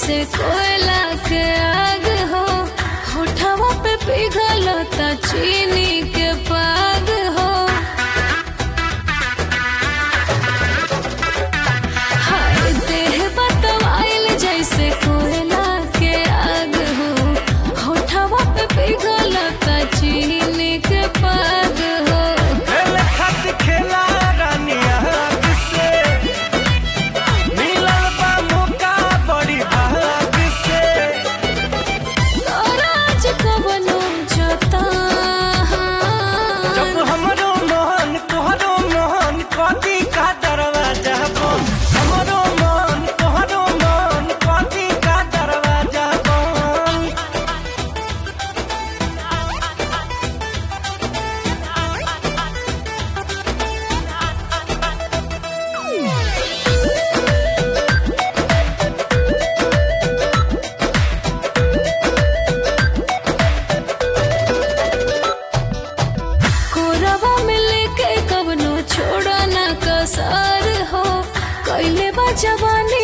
जैसे कोयला के आग हो, होठवा पे पिघलता चीनी के पाग हो। हाय देह बतवाइल जैसे कोयला के आग हो, होठवा पे पिघलता चीनी के पाग हो। खेला रानिया से मिलल बा मौका बड़ी भाग से। राज कवनो जता जब हमरो मन तोहरो मन कदी का दरवाजा बंद। हमरो मन तोहरो मन कदी का दरवाजा बंद। कोरवा में लेके कवनो छोड़ो ना कसर हो, कैले बा जवानी